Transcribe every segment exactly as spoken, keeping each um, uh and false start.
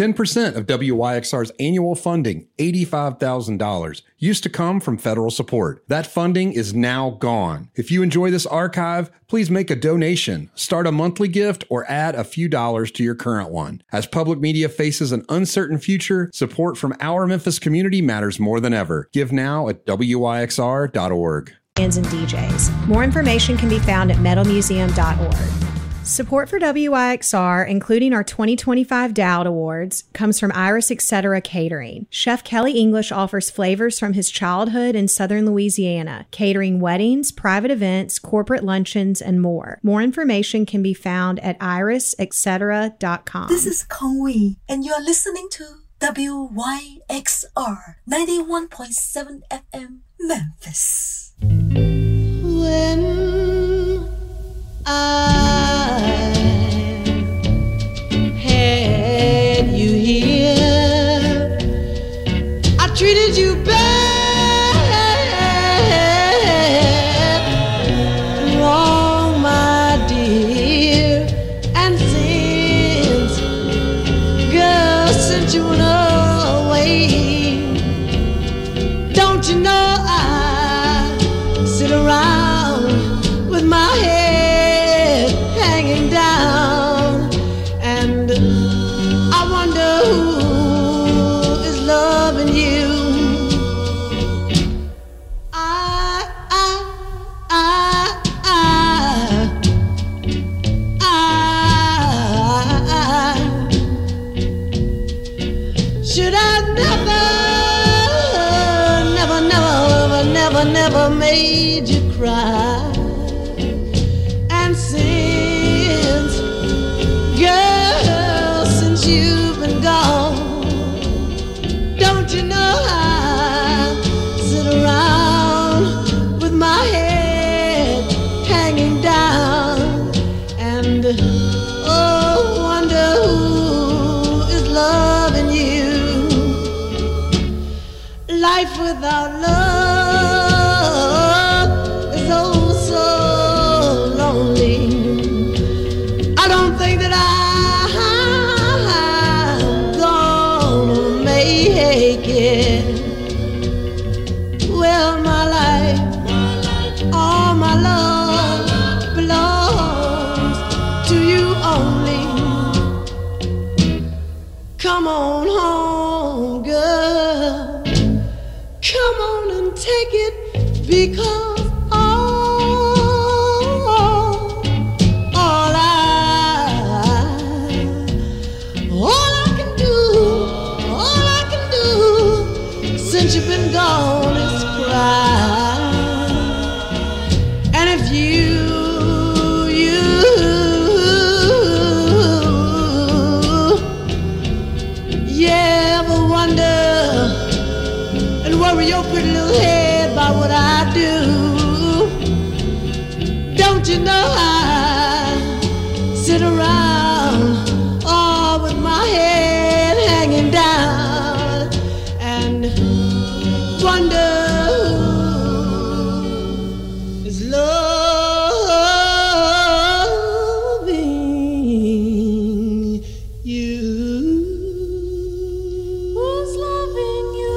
ten percent of W Y X R's annual funding, eighty-five thousand dollars, used to come from federal support. That funding is now gone. If you enjoy this archive, please make a donation, start a monthly gift, or add a few dollars to your current one. As public media faces an uncertain future, support from our Memphis community matters more than ever. Give now at W Y X R dot org. And D Js. More information can be found at metal museum dot org. Support for W Y X R, including our twenty twenty-five Dowd Awards, comes from Iris Etc. Catering. Chef Kelly English offers flavors from his childhood in southern Louisiana, catering weddings, private events, corporate luncheons, and more. More information can be found at iris etc dot com. This is Kong Wee, and you are listening to W Y X R ninety-one point seven F M, Memphis. When I had you here, I treated you bad, wrong, my dear. And since, girl, since you went away, don't you know I sit around with my head hanging down, and I wonder who is loving you. I, I, I, I, I, should I never, never, never, never, never made you cry? And since, girl, since you've been gone, don't you know I sit around with my head hanging down, and oh, wonder who is loving you. Life without love is oh so lonely. I don't think that I'm gonna make it. Well, my life, all my love belongs to you only. Come on home, girl. Come on and take it, because you've been gone is cry. And if you, you yeah, ever wonder and worry your pretty little head about what I do, don't you know I sit around all with my head hanging down and wonder who is loving you. Who's loving you?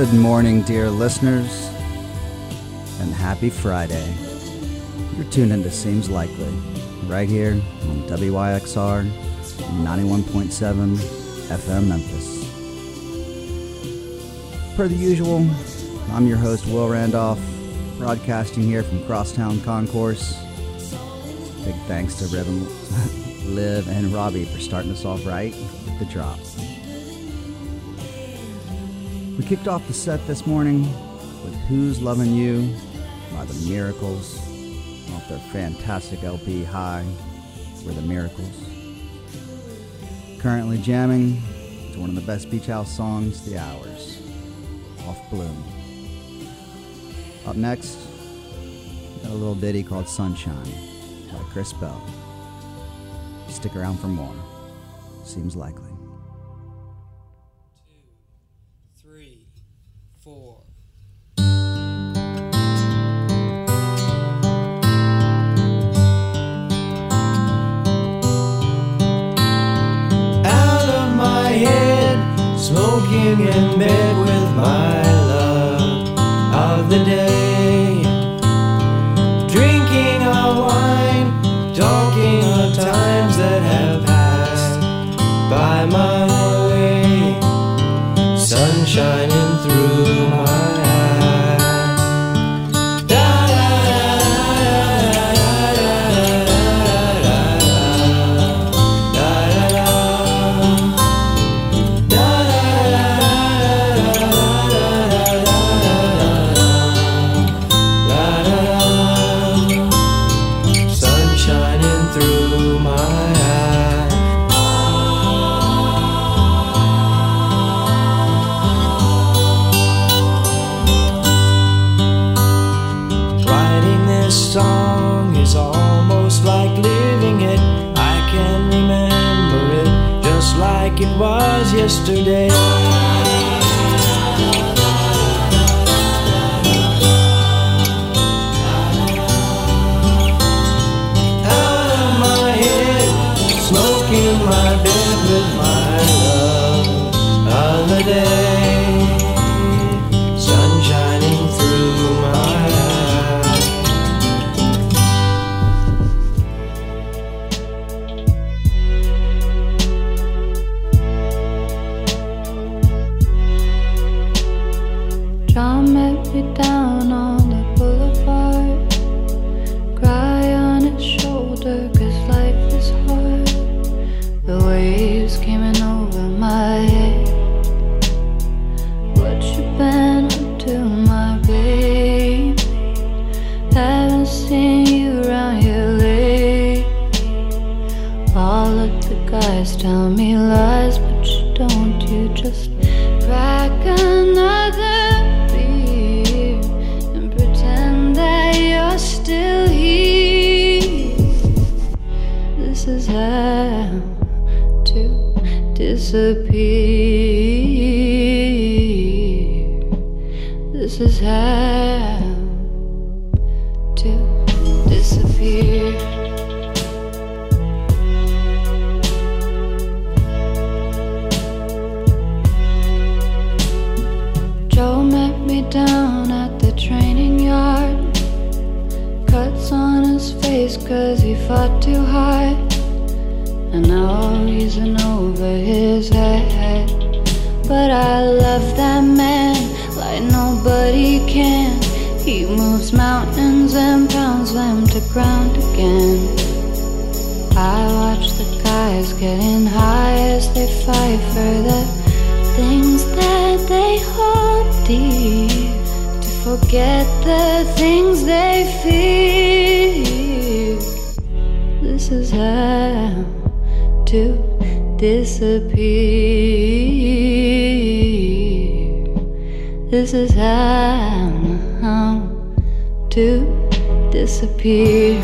Good morning, dear listeners, and happy Friday. You're tuned into Seems Likely, right here on W Y X R ninety-one point seven F M Memphis. Per the usual, I'm your host, Will Randolph, broadcasting here from Crosstown Concourse. Big thanks to Riv and, Liv and Robbie for starting us off right with the drop. We kicked off the set this morning with Who's Lovin' You by The Miracles off their fantastic L P High, We're the Miracles. Currently jamming to one of the best beach house songs, The Hours, off Bloom. Up next, we got a little ditty called Sunshine by Chris Bell. Stick around for more. Seems Likely. Smoking in bed with my love of the day, drinking our wine, talking of times that have passed by my way, sun shining through my eyes. Da da da da da da da da da. Song is almost like living it. I can remember it just like it was yesterday. Out of my head, smoking my bed with my love of the day, sun shining through my eyes. John met me down on the boulevard, cry on his shoulder cause life is hard. The waves came in over my head. What you been up to, my baby? Haven't seen you around here lately. All of the guys tell me lies, but you don't. You just crack another and pretend that you're still here. This is how to disappear. This is how to disappear. Joe met me down at the training yard, cuts on his face cause he fought too hard, and now he's in over his head. But I love that man like nobody can. He moves mountains and pounds them to ground again. I watch the guys getting high as they fight for the things that they hold deep, to forget the things they fear. This is how to disappear. This is how to disappear.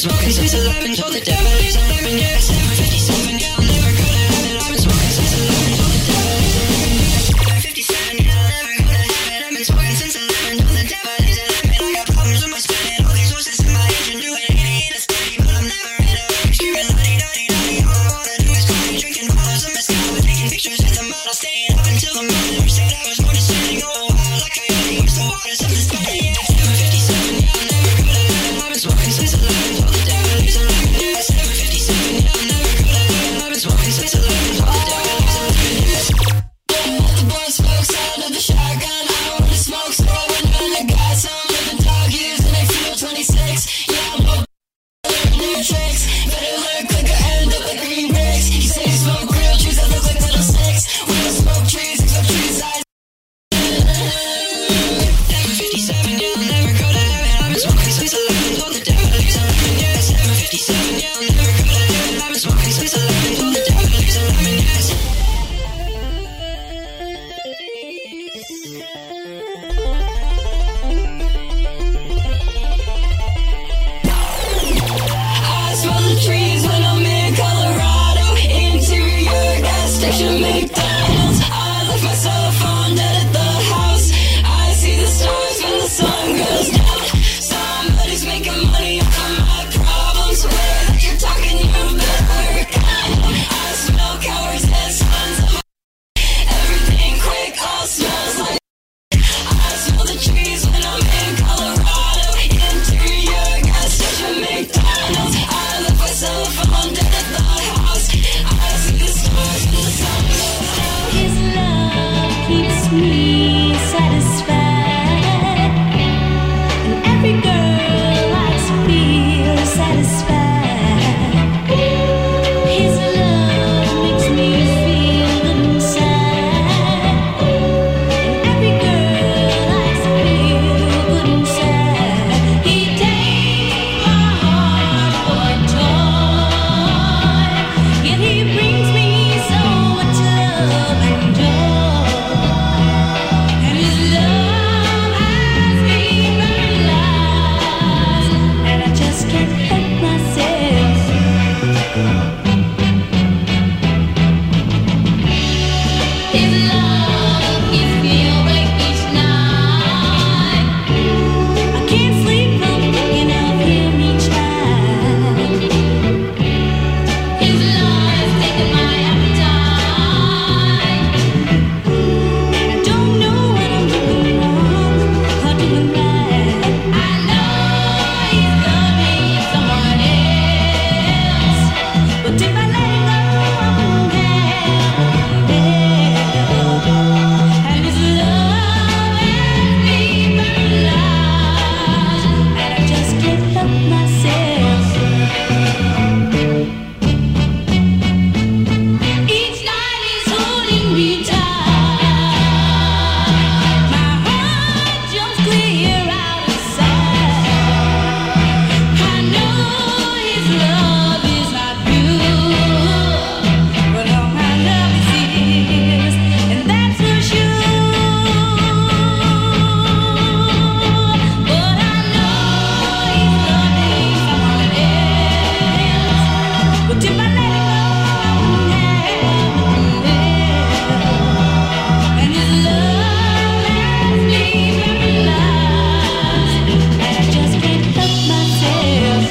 smoking since eleven, told the devil he's eleven, yeah, seven fifty-seven, yeah, I'll never go to heaven. I've been smoking since eleven, told the devil he's eleven, yeah, seven fifty-seven, yeah, I'll never go to heaven. I've been smoking since eleven, told the devil he's eleven. I got problems with my spinning, all these horses in my engine, doing eighty in a steady, but I'm never in a wreck. Screaming la-di-da-di-da-di, all I wanna do is coffee, drinking bottles of mezcal, taking pictures at the model, staying up until the morning. Never said I was more discerning, going wild like a coyote, wish the waters of this body, yeah, seven fifty-seven, yeah, I'll never go to heaven. I've been smoking since eleven, told the devil he's eleven, yeah, seven fifty-seven, yeah, I'll never go to heaven. I've been smoking since eleven, told the devil he's eleven, yeah. The boy smokes out of the shotgun, I don't wanna smoke, so I went down and got some with the dog years and they feel twenty-six. Yeah, I'm both new tricks, better learn quicker, end up like green bricks. You say you smoke real trees that look like little sticks. We don't smoke trees, except trees size. seven fifty-seven, yeah, I'll never go to heaven. I've been smoking since eleven, told the devil he's eleven, yeah, seven fifty-seven, yeah, I'll never go to heaven. I've been smoking since eleven, told the devil he's eleven, yeah. I smell the trees when I'm in Colorado. Interior gas station McDonald's. I left my cell phone dead at the house. I see the stars when the sun goes down. Somebody's making money off of my problems. Where that you're talking, you better wear a condom. I smell cowards and sons of everything quick, all smells like. I smell the trees when I'm in Colorado. Interior gas station McDonald's. I left my cell phone dead at the house. I see the stars when the sun goes down. His love keeps me satisfied, and every girl likes to feel satisfied. His love makes me feel good inside, and every girl likes to feel good inside. He takes my heart for a toy, yet he brings me so much love and joy. And his love has me paralyzed, and I just can't help myself. His love gives me awake each night. I can't sleep from thinking of him each night. His love has taken my appetite, and I don't know when I'm doing wrong or doing right. I know he's loving someone else, but if I let it go, I won't have help. And his love has me paralyzed, and I just can't help myself. Each night he's holding me tight. My heart jumps clear out inside. I know his love is not pure, but all my love is his, and that's for sure. But I know he's loving someone else. But if I let it go, I won't have help. And his love has me paralyzed, and I just can't help myself.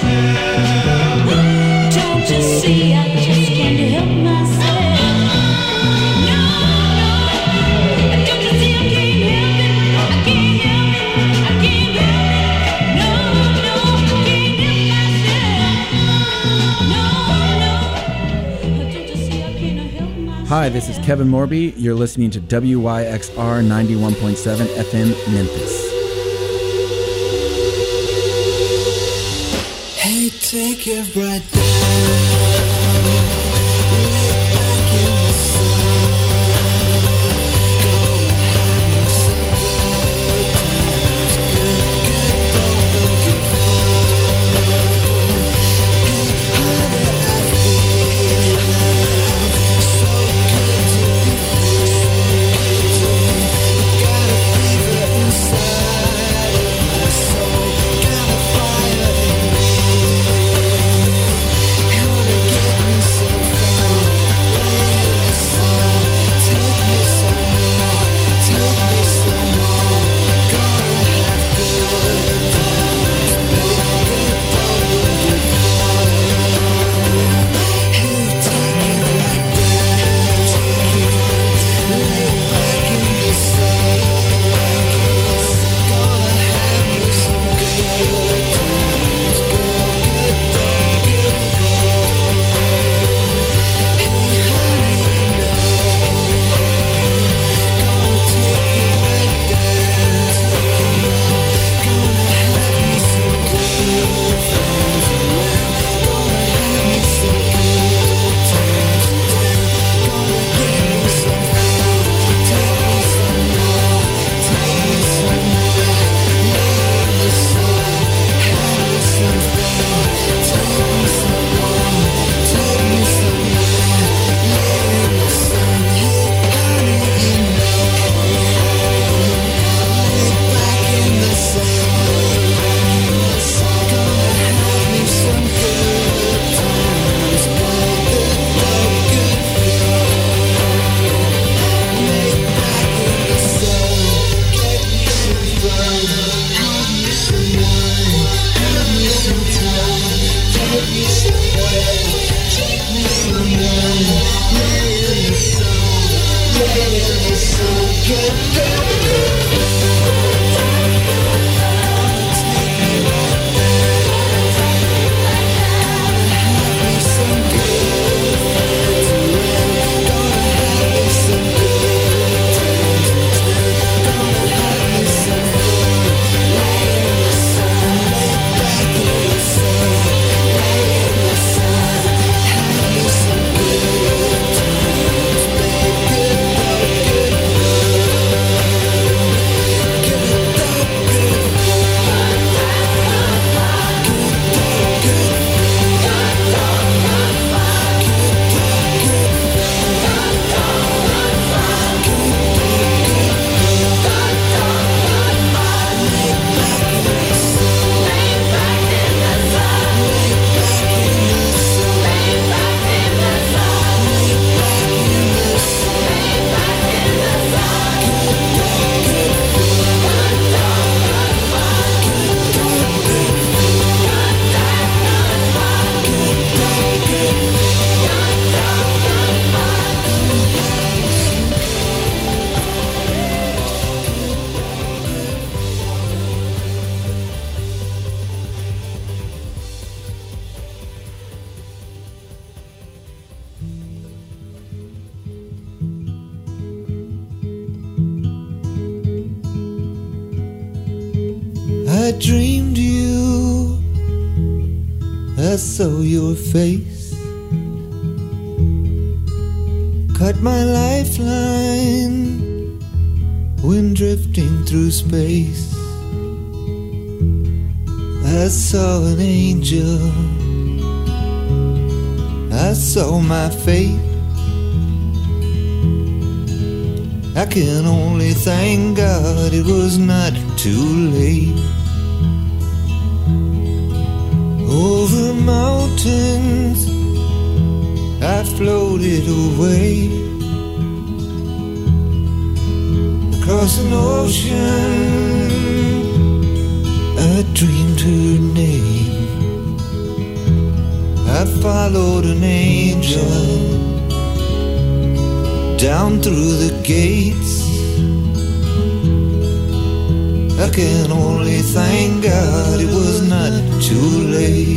Don't you see, I just can't help myself. No, no. Don't you see, I can't help it. I can't help it. I can't help it. No, no, I can't help myself. No, no. Don't you see, I can't help myself. Hi, this is Kevin Morby. You're listening to W Y X R ninety-one point seven F M Memphis. Hey, take your breath down. Inside of my soul, got a fire in me. I dreamed you, I saw your face, cut my lifeline when drifting through space. I saw an angel, I saw my fate. I can only thank God it was not too late. Over mountains I floated away, across an ocean I dreamed her name. I followed an angel down through the gates. I can only thank God it was not too late.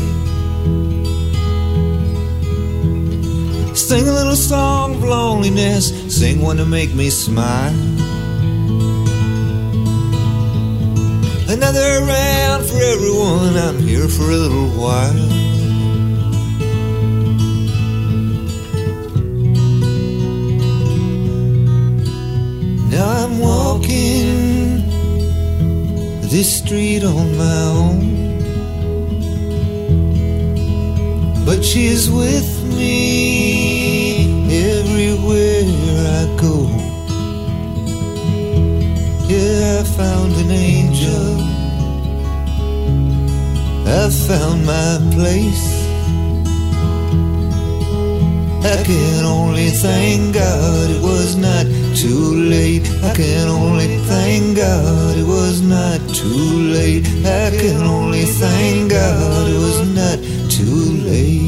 Sing a little song of loneliness, sing one to make me smile. Another round for everyone, I'm here for a little while. Now I'm walking this street on my own, but she's with me everywhere I go. Yeah, I found an angel, I found my place. I can only thank God it was not too late. I can only thank God it was not too late. I can only thank God it was not too late.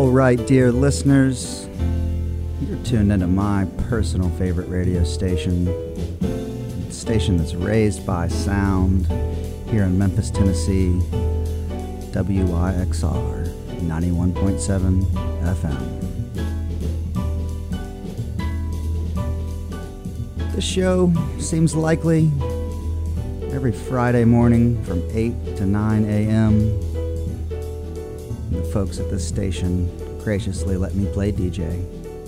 All right, dear listeners, you're tuned into my personal favorite radio station, a station that's raised by sound here in Memphis, Tennessee, W Y X R ninety-one point seven F M. This show seems likely every Friday morning from eight to nine a.m. The folks at this station graciously let me play D J.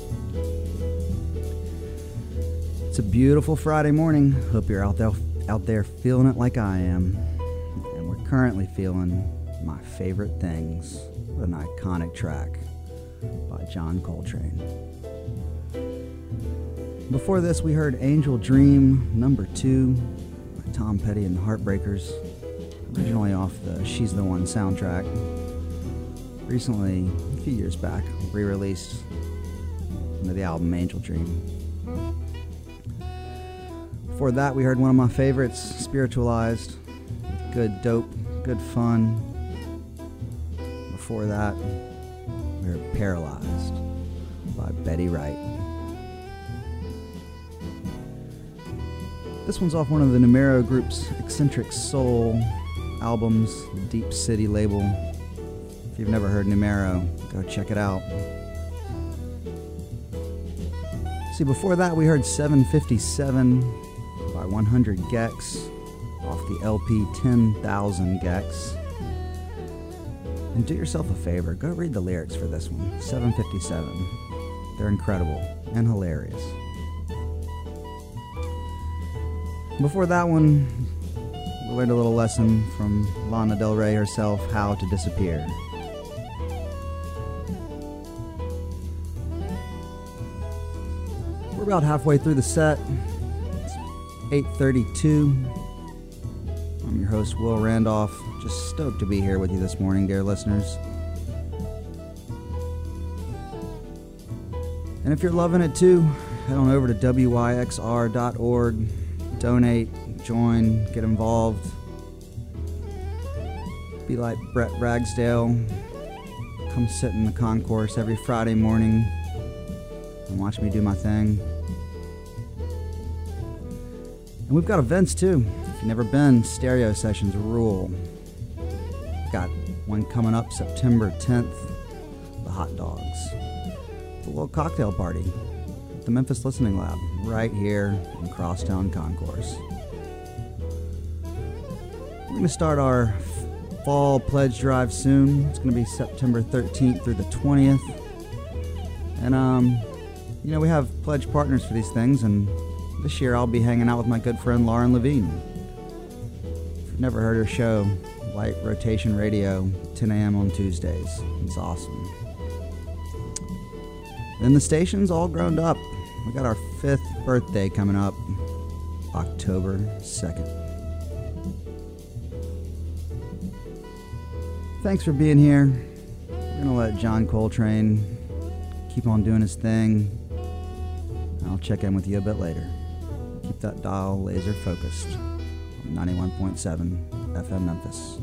It's a beautiful Friday morning. Hope you're out there, out there feeling it like I am. And we're currently feeling My Favorite Things, an iconic track by John Coltrane. Before this, we heard Angel Dream number two by Tom Petty and the Heartbreakers, originally off the She's the One soundtrack. Recently, a few years back, re-released into the album Angel Dream. Before that, we heard one of my favorites, Spiritualized, with good dope, good fun. Before that, we heard Paralyzed by Betty Wright. This one's off one of the Numero Group's Eccentric Soul albums, the Deep City label. If you've never heard Numero, go check it out. See, before that we heard seven fifty-seven by one hundred Gex off the L P ten thousand Gex. And do yourself a favor, go read the lyrics for this one, seven fifty-seven. They're incredible and hilarious. Before that one, we learned a little lesson from Lana Del Rey herself, How to Disappear. We're about halfway through the set. It's eight thirty-two. I'm your host, Will Randolph. Just stoked to be here with you this morning, dear listeners. And if you're loving it too, head on over to W Y X R dot org. Donate, join, get involved. Be like Brett Ragsdale. Come sit in the concourse every Friday morning and watch me do my thing. And we've got events too. If you've never been, Stereo Sessions rule. Got one coming up September tenth, the Hot Dogs. It's a little cocktail party at the Memphis Listening Lab, right here in Crosstown Concourse. We're going to start our fall pledge drive soon. It's going to be September thirteenth through the twentieth. And, um, you know, we have pledge partners for these things, and this year I'll be hanging out with my good friend Lauren Levine. If you've never heard her show, Light Rotation Radio, ten a.m. on Tuesdays. It's awesome. Then the station's all grown up. We got our fifth birthday coming up, October second. Thanks for being here. We're going to let John Coltrane keep on doing his thing. I'll check in with you a bit later. Keep that dial laser focused on ninety-one point seven F M Memphis.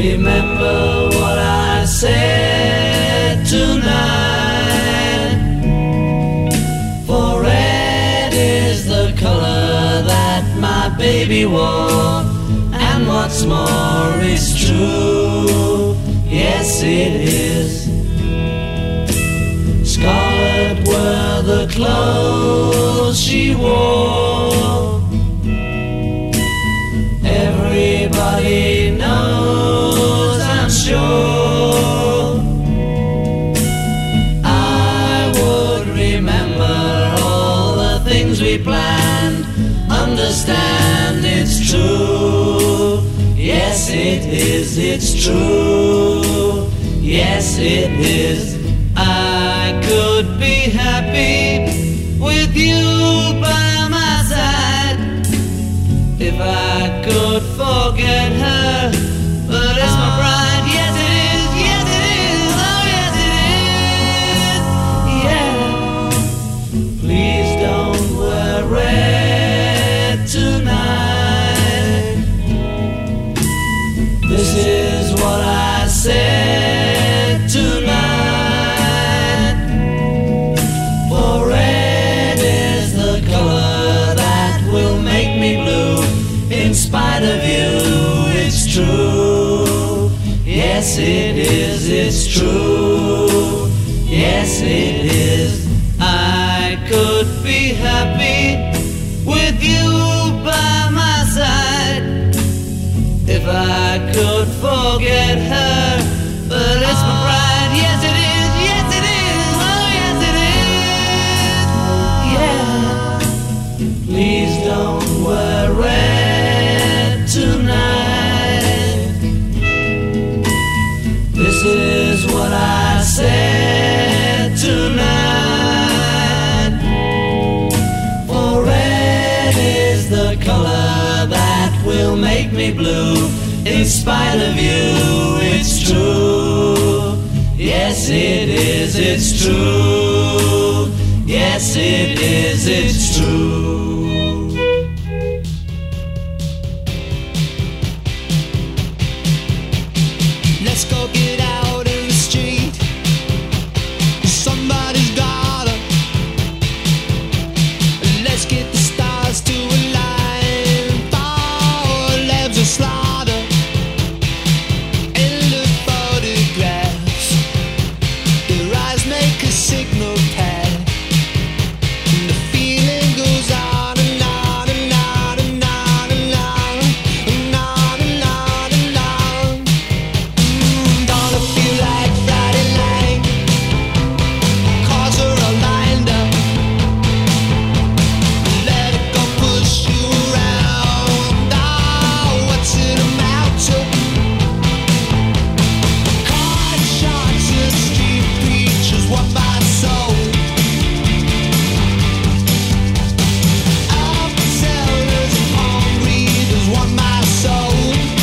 remember what I said tonight. For red is the color that my baby wore, and what's more is true, yes it is. Scarlet were the clothes she wore. Everybody knows, I'm sure. I would remember all the things we planned. Understand it's true. Yes it is, it's true. Yes it is. I could be happy with you by my side if I could forget her, but it's my pride. Yes it is, yes it is, oh yes it is, yeah. Please don't wear red tonight. This is what I said tonight. For red is the color that will make me blue. In spite of you, it's true. Yes, it is, it's true. Yes, it is. I could be happy with you by my side if I could forget her, but it's my pride. Yes, it is, yes, it is, oh, yes, it is, yeah. Please don't wear red tonight. This is what I said tonight. For red is the color that will make me blue. In spite of you, it's true. Yes, it is, it's true. Yes, it is, it's true. Let's go get out in the street. Somebody's got her. Let's get the stars to align. Four lambs of slaughter. In the photographs, their eyes make a signal pad. And the feeling goes on and on and on and on and on and on and on and on. Gonna feel like Friday night. Cars are all lined up. Let it go push you around. Oh, what's it amount to? Card shots and street preachers want my soul. Alcohol sellers and palm readers want my soul.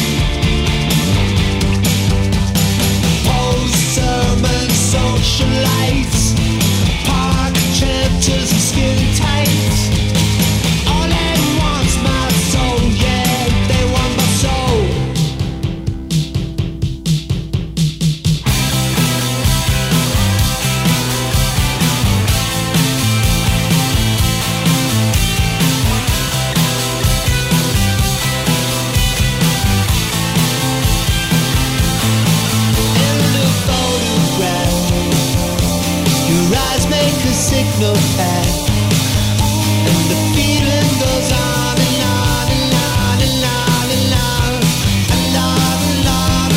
Post-sermon socialites, park chanters and skin tights. All they want's my soul, yeah, they want my soul. In the photograph, your eyes make a signal pad. And the feeling goes on and on and on and on and on and on and on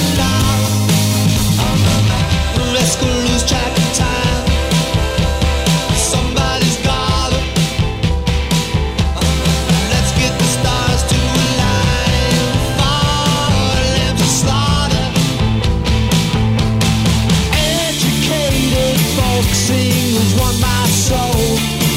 and on. Let's go lose track of time. Somebody's got her. Let's get the stars to align. Four lambs of slaughter. Educated folk singers want my soul.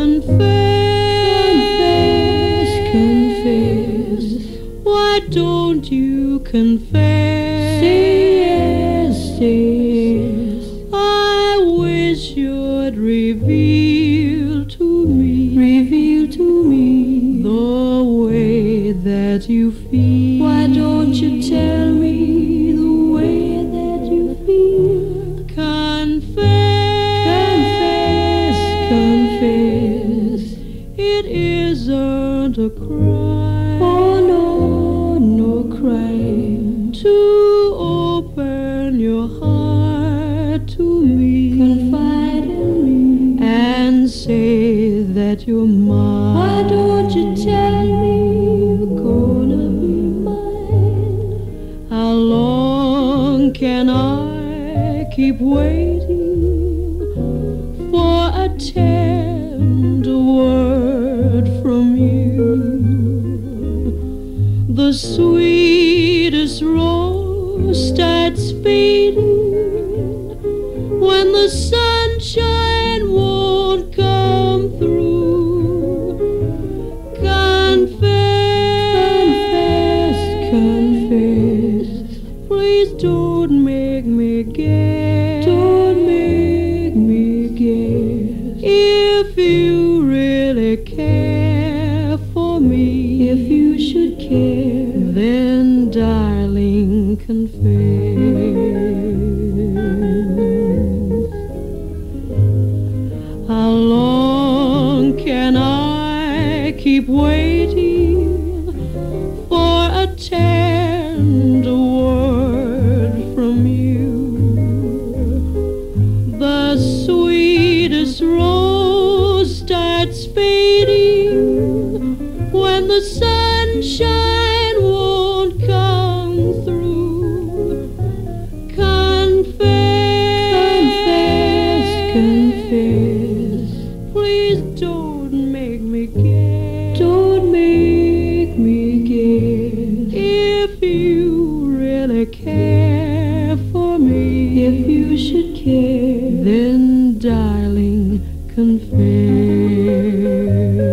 Confess, confess. Why don't you confess? Say yes, say yes. I wish you'd reveal to me, reveal to me the way that you feel. Why don't you tell me the way that you feel? Confess, confess, it isn't a crime. Oh no, no crime to open your heart to me, confide in me, and say that you're mine. Why don't you tell me you're gonna be mine? How long can I keep waiting for a tender word from you? The sweetest rose starts fading when the sunshine won't come through. Confess, confess, please don't make me guess. Don't make me guess. If you really care for me, if you should care, then darling, confess. How long can I keep waiting for a tender word from you? The sweetest rose starts fading when the sunshine won't come through. Confess, confess, please don't make me guess. Don't make me guess. If you really care for me, if you should care, then darling, confess.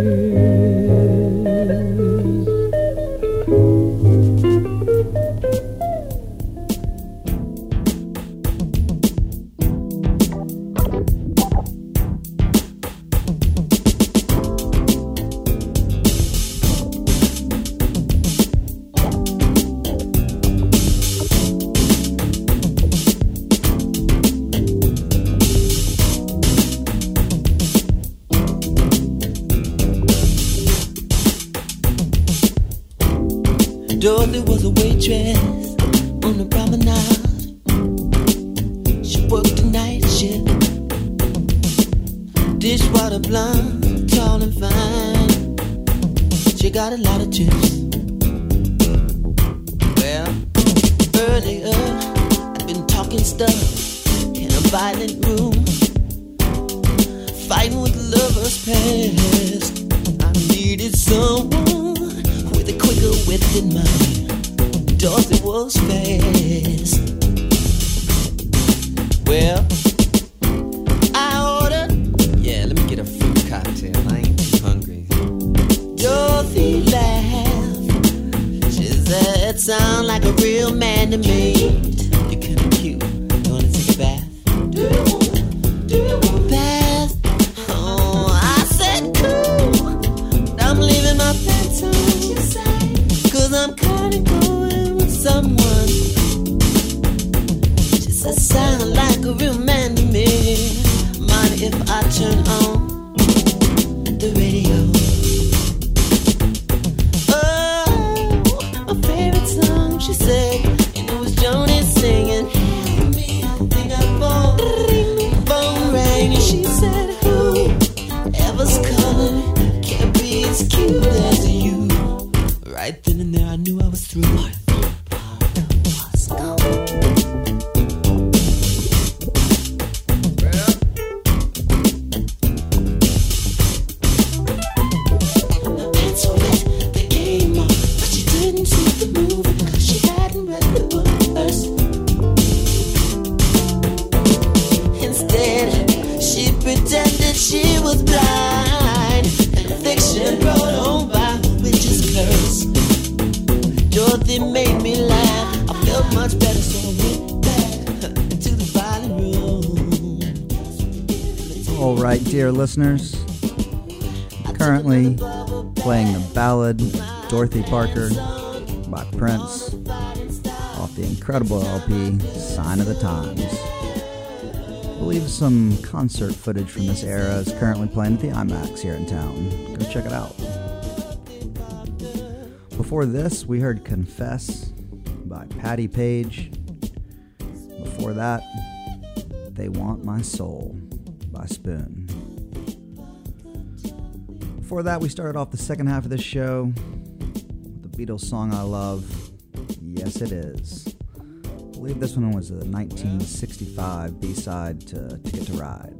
Dorothy was a waitress on the promenade. She worked a night shift. Dishwater blonde, tall and fine. She got a lot of tips. Well, earlier I'd been talking stuff in a violent room, fighting with lovers past. I needed someone with a quicker wit than mine. Dorothy was fast. Well, I ordered, yeah, let me get a fruit cocktail. I ain't too hungry. Dorothy laughed. She said, sound like a real man to me. You're kinda cute. You wanna take a bath? Do you want, do you want a bath? Oh, I said cool. I'm leaving my pants on. Cause I'm kinda going with someone. She said, sound like a real man to me. Mind if I turn on the radio? Oh, my favorite song, she said, and it was Joni singing. Help me, I think I phone, phone rang, and she said, who ever's color can't be as cute as you. Right then and there I knew I was through. Instead, she pretended she was blind. right, dear listeners, currently playing the ballad Dorothy Parker by Prince off the incredible L P Sign of the Times. I believe some concert footage from this era is currently playing at the IMAX here in town. Go check it out. Before this, we heard Confess by Patti Page. Before that, They Want My Soul by Spoon. Before that, we started off the second half of this show with the Beatles song I love, Yes It Is. I believe this one was a nineteen sixty-five B-side to Ticket to Ride.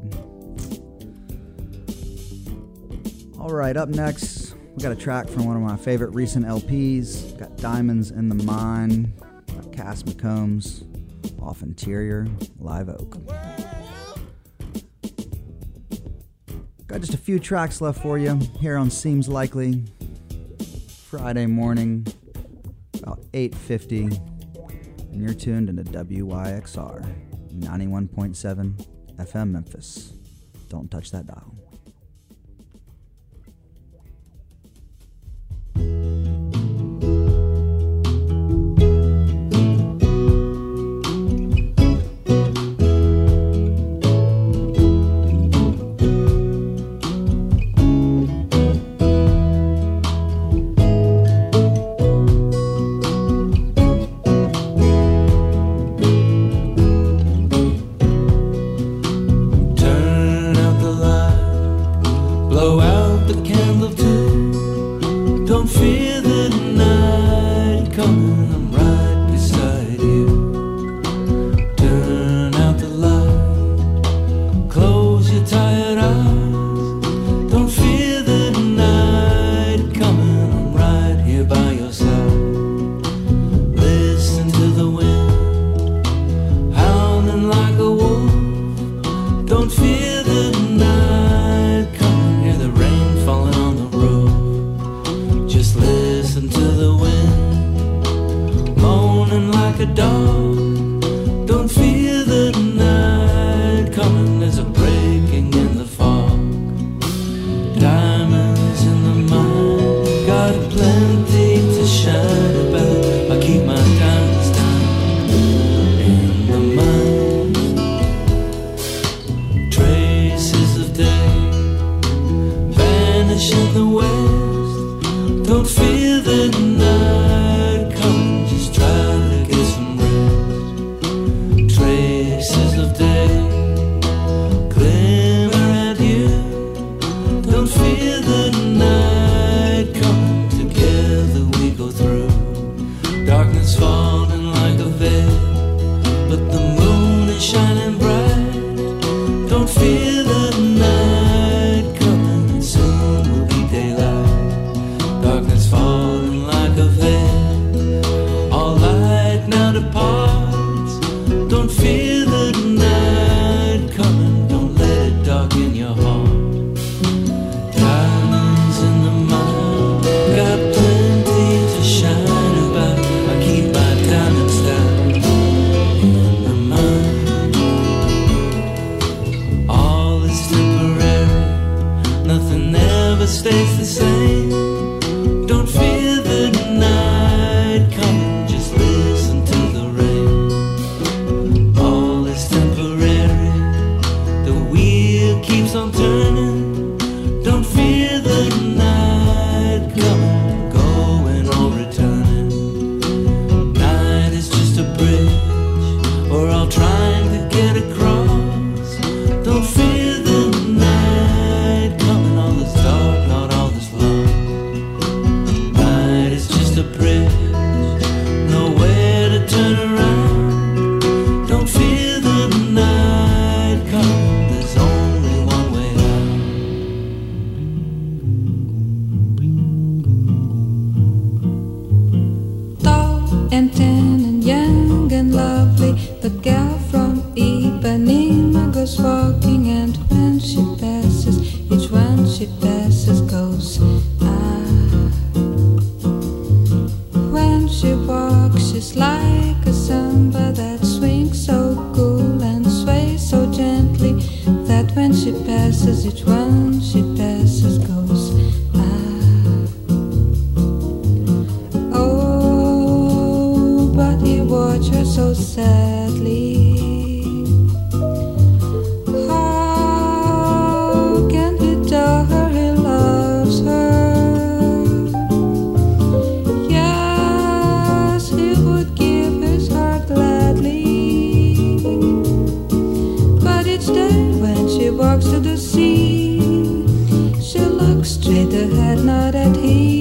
Alright, up next, we got a track from one of my favorite recent L Ps. We've got Diamonds in the Mine by Cass McCombs off Interior Live Oak. Got just a few tracks left for you here on Seems Likely. Friday morning, about eight fifty, and you're tuned into W Y X R ninety-one point seven F M Memphis. Don't touch that dial. When she passes, each one she passes goes. Ah. Oh, but he watched her so sadly. How can he tell her he loves her? Yes, he would give his heart gladly. But each day when she walks to the sea, she looks straight ahead, not at him.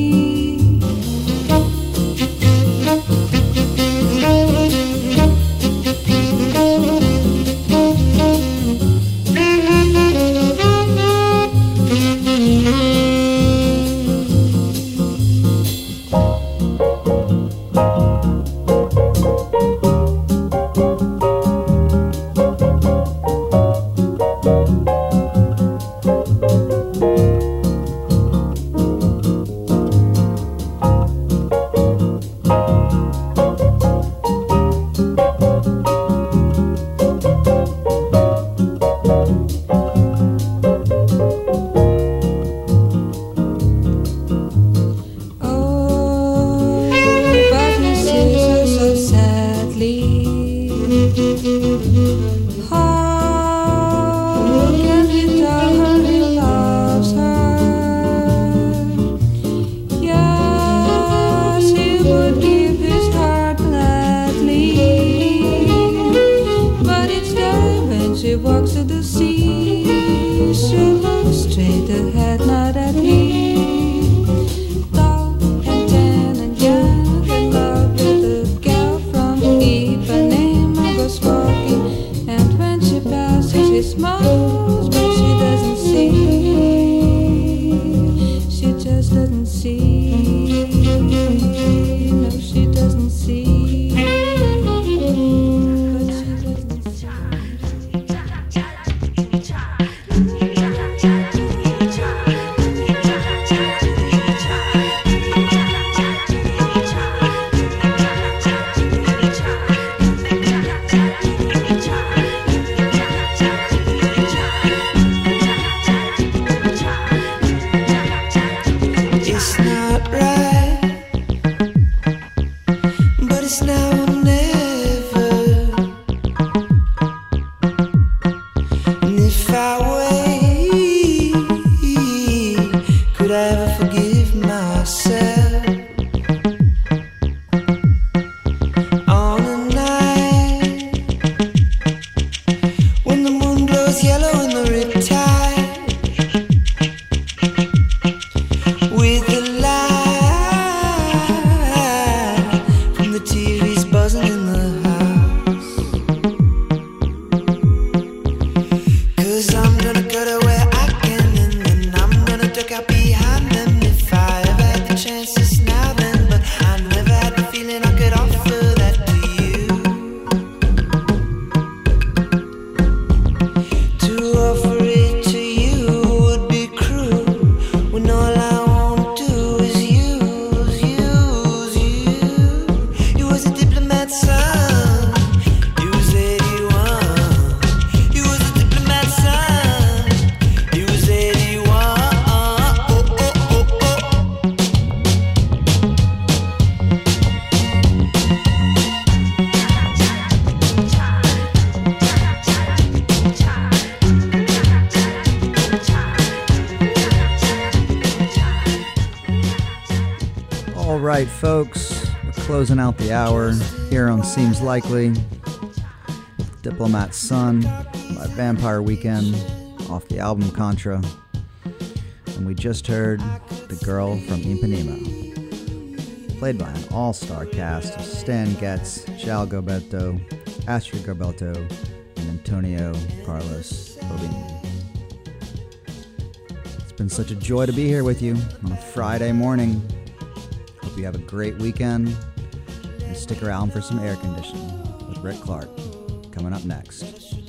right, folks, we're closing out the hour here on Seems Likely. Diplomat's Son by Vampire Weekend off the album Contra. And we just heard The Girl from Ipanema, played by an all-star cast of Stan Getz, João Gilberto, Astrid Gilberto, and Antonio Carlos Bobin. It's been such a joy to be here with you on a Friday morning. Hope you have a great weekend, and stick around for some air conditioning with Rick Clark coming up next.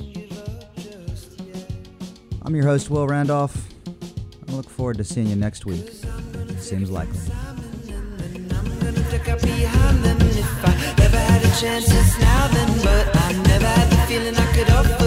I'm your host, Will Randolph. I look forward to seeing you next week. It seems likely. Never had a chance since now then, but I never had the feeling I could offer